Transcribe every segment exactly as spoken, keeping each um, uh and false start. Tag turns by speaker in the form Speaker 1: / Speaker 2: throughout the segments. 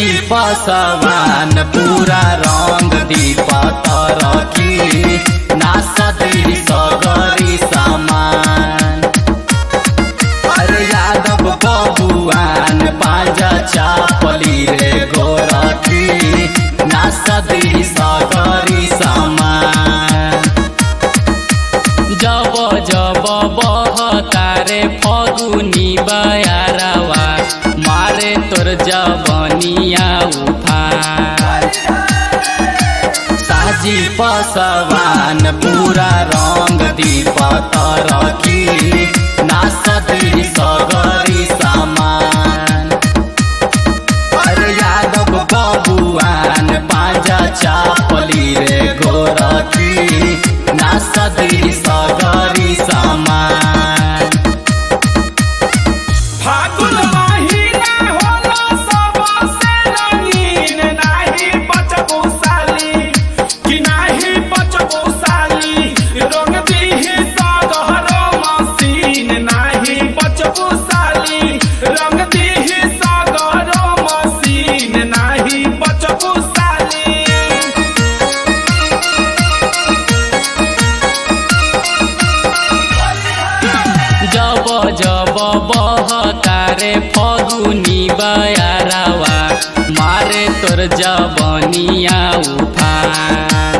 Speaker 1: साजी पसवान पूरा रंग दीप तरकी नासदी सगरी सामान। अरे यादव बबुआन पांजा चापली रे गोरखी नासदी सगरी सामान। जब जब बहतारे फगुनी बयारवा मारे तोर जवनिया उफान। साजी पसवान पूरा रंग दीप तरकी नासदी सगरी सामान। अरे यादव बबुआन पांजा चापली रे गोरखी नासदी सगरी सामान।
Speaker 2: फागुन महीना होला सबसे रंगीन, नाही बचबू साली कि नाही बचबू साली। रंग दीही सगरो मसीन, नाही बचबू साली। रंग दीही सगरो मसीन, नाही बचबू साली।
Speaker 1: जब जब बहतारे फगुनी बयारवा मारे तोर जवनिया उफान।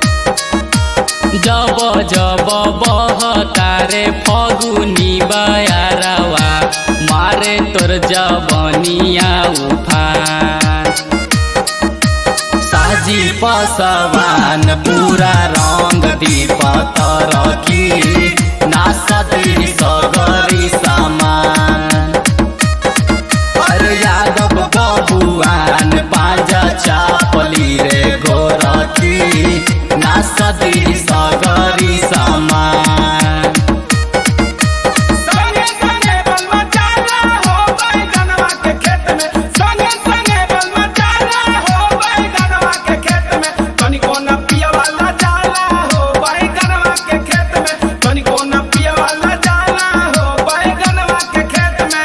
Speaker 1: जब जब बहतारे फगुनी बयारवा मारे तोर जवनिया उफान। साजी पसवान पूरा रंग दीप तरकी नासदी सगरी सामान। अरे यादव बबुआन पांजा चापली रे गोरखी नासदी सगरी सामान।
Speaker 2: संगे संगे बलवा चाला हो बैगनवा के खेत में। संगे संगे बलवा चाला हो बैगनवा के खेत में। तनिको न पिया वाला जाला हो बैगनवा के खेत में। तनिको न पिया वाला जाला हो बैगनवा के खेत में।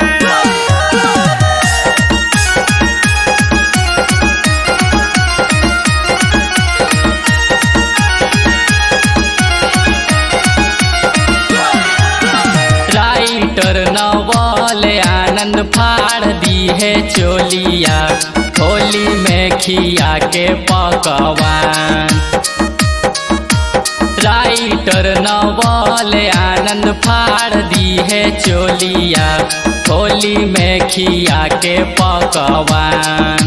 Speaker 1: राइटर नवल आनंद फाड़ दी है चोलिया होली में खिया के पकवान। राइटर नवल आनंद फाड़ दी है चोलिया होली में खिया के पकवान।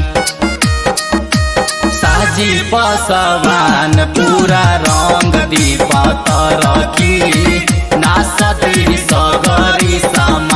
Speaker 1: साजी पसवान पूरा रंग दीप तरकी नासदी सगरी सामान।